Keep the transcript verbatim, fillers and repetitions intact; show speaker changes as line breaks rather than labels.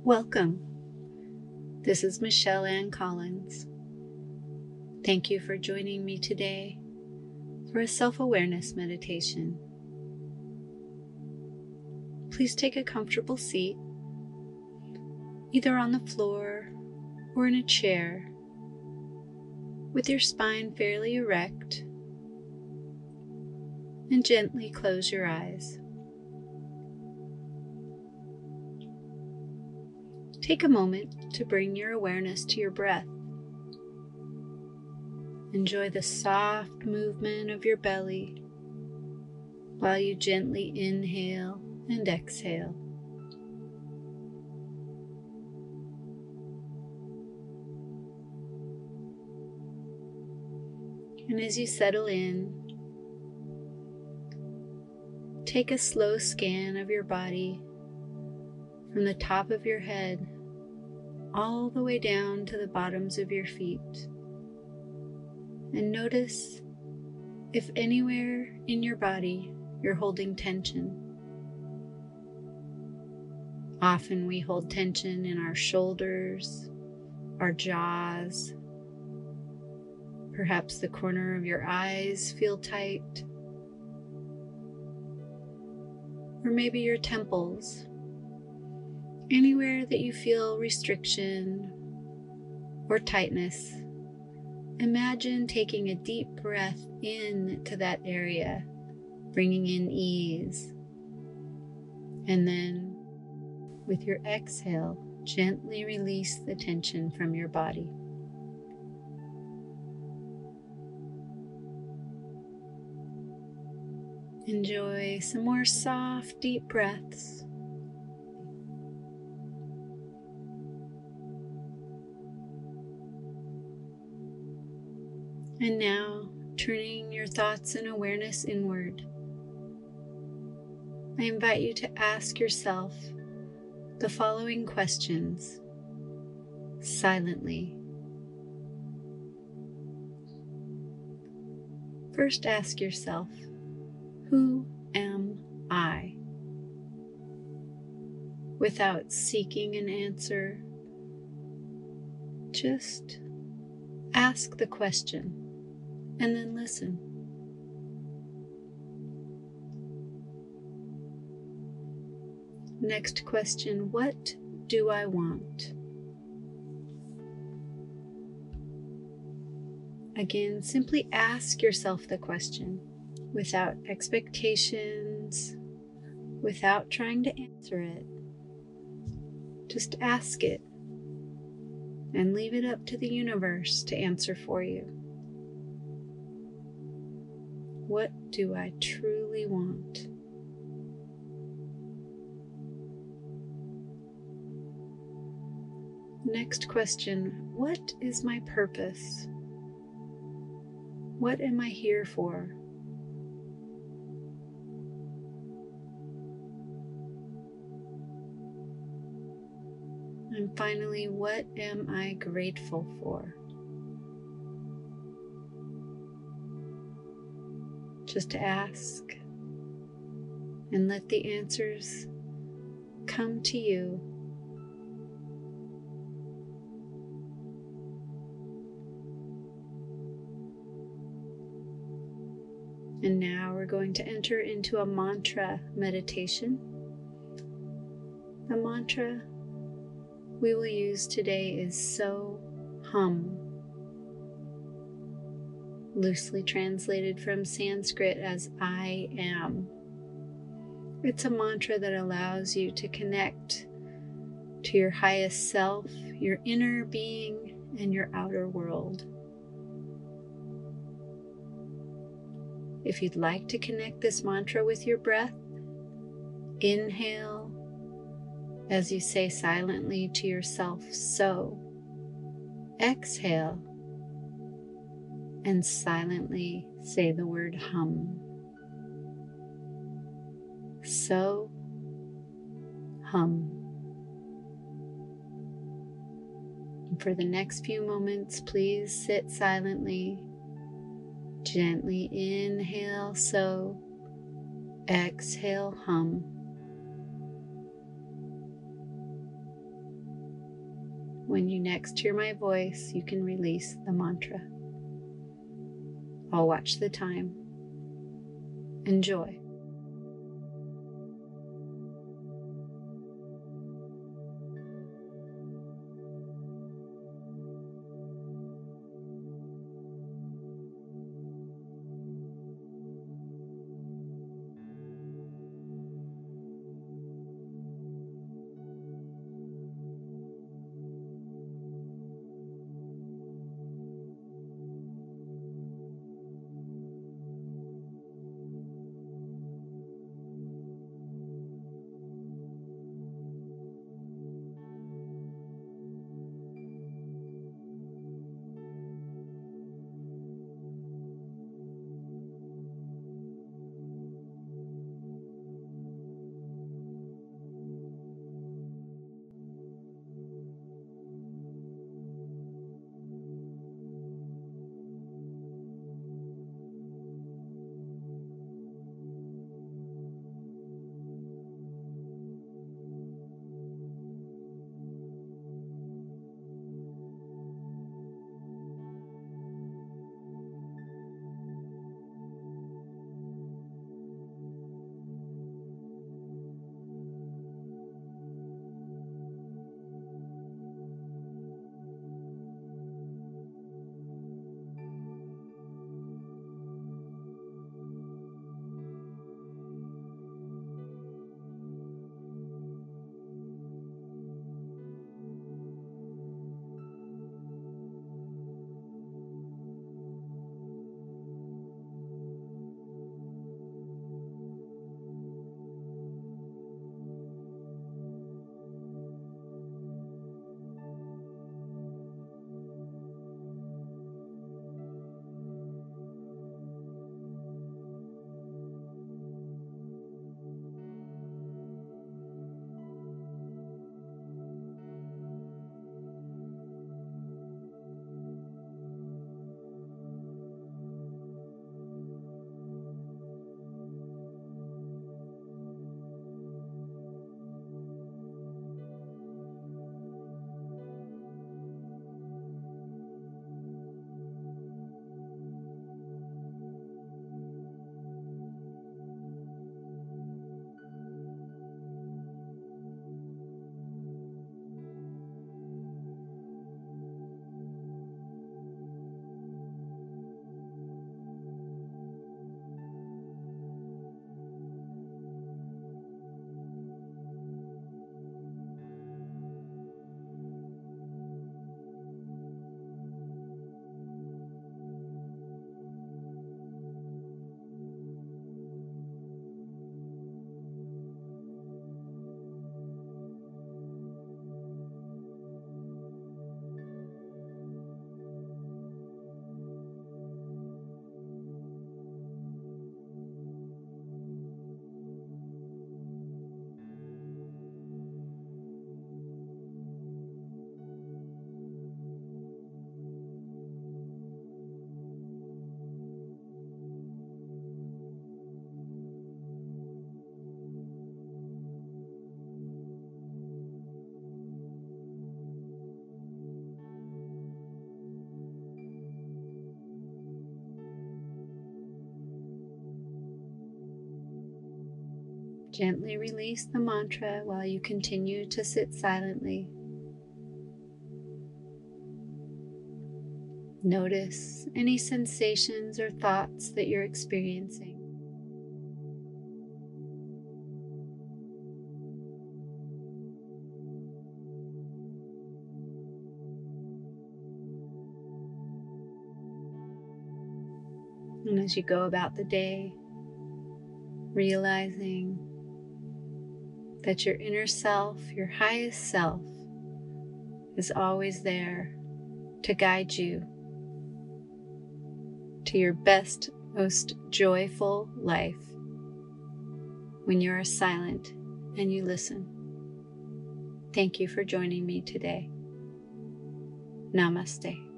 Welcome. This is Michelle Ann Collins. Thank you for joining me today for a self-awareness meditation. Please take a comfortable seat, either on the floor or in a chair, with your spine fairly erect, and gently close your eyes. Take a moment to bring your awareness to your breath. Enjoy the soft movement of your belly while you gently inhale and exhale. And as you settle in, take a slow scan of your body from the top of your head all the way down to the bottoms of your feet. And notice if anywhere in your body you're holding tension. Often we hold tension in our shoulders, our jaws. Perhaps the corner of your eyes feel tight. Or maybe your temples. Anywhere that you feel restriction or tightness, imagine taking a deep breath into that area, bringing in ease. And then, with your exhale, gently release the tension from your body. Enjoy some more soft, deep breaths. And now, turning your thoughts and awareness inward, I invite you to ask yourself the following questions silently. First, ask yourself, who am I? Without seeking an answer, just ask the question. And then listen. Next question, what do I want? Again, simply ask yourself the question without expectations, without trying to answer it. Just ask it and leave it up to the universe to answer for you. What do I truly want? Next question, what is my purpose? What am I here for? And finally, what am I grateful for? Just ask and let the answers come to you. And now we're going to enter into a mantra meditation. The mantra we will use today is So Hum, loosely translated from Sanskrit as I am. It's a mantra that allows you to connect to your highest self, your inner being, and your outer world. If you'd like to connect this mantra with your breath, inhale as you say silently to yourself, so. Exhale and silently say the word hum. So, hum. And for the next few moments, please sit silently. Gently inhale, so. Exhale, hum. when you next hear my voice, you can release the mantra. I'll watch the time. Enjoy. Gently release the mantra while you continue to sit silently. Notice any sensations or thoughts that you're experiencing. And as you go about the day, realizing that your inner self, your highest self, is always there to guide you to your best, most joyful life when you are silent and you listen. Thank you for joining me today. Namaste.